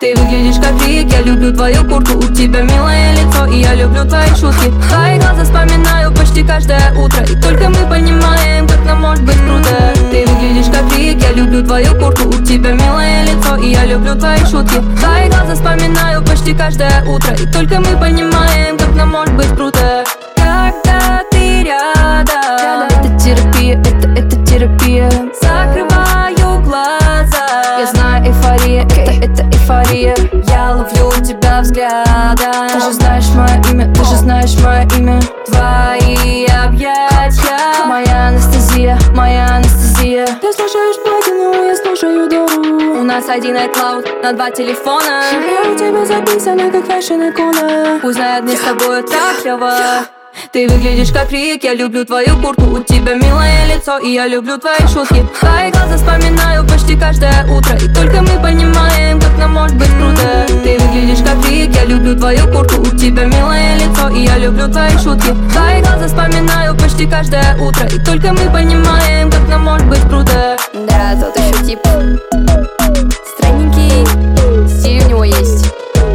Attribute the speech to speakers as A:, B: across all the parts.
A: Ты выглядишь как Рик, я люблю твою куртку. У тебя милое лицо, и я люблю твои шутки. Твои глаза вспоминаю почти каждое утро, и только мы понимаем, как нам может быть круто. Ты выглядишь как Рик, я люблю твою куртку. У тебя милое лицо, и я люблю твои шутки. Твои глаза вспоминаю почти каждое утро, и только мы понимаем, как нам может быть круто. Когда ты рядом, это терапия, это терапия. Закрываю глаза, я знаю, эйфория, это эйфория. Я ловлю тебя взглядом. Ты же знаешь мое имя, ты же знаешь мое имя. Твои объятия, моя анестезия, моя анестезия. Ты слушаешь платину, я слушаю дору. У нас один iCloud на 2 телефона. Я у тебя записана, как фэшн-икона. Пусть знает, мне с тобой так клево. Ты выглядишь как Рик, я люблю твою куртку. У тебя милое лицо, и я люблю твои шутки. Твои глаза вспоминаю почти каждое утро, и только мы понимаем, как нам может быть круто. Ты выглядишь как Рик, я люблю твою куртку. У тебя милое лицо, и я люблю твои шутки. Твои глаза вспоминаю почти каждое утро, и только мы понимаем, как нам может быть круто.
B: Да, тот еще тип странненький, стиль у него есть.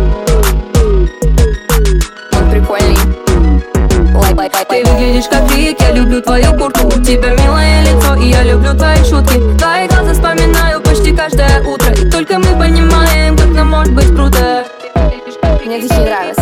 B: Он прикольный.
A: Ты выглядишь как Рик, я люблю твою куртку. У тебя милое лицо, и я люблю твои шутки. Твои глаза вспоминаю почти каждое утро, и только мы понимаем, как нам может быть круто.
B: Мне такие нравятся.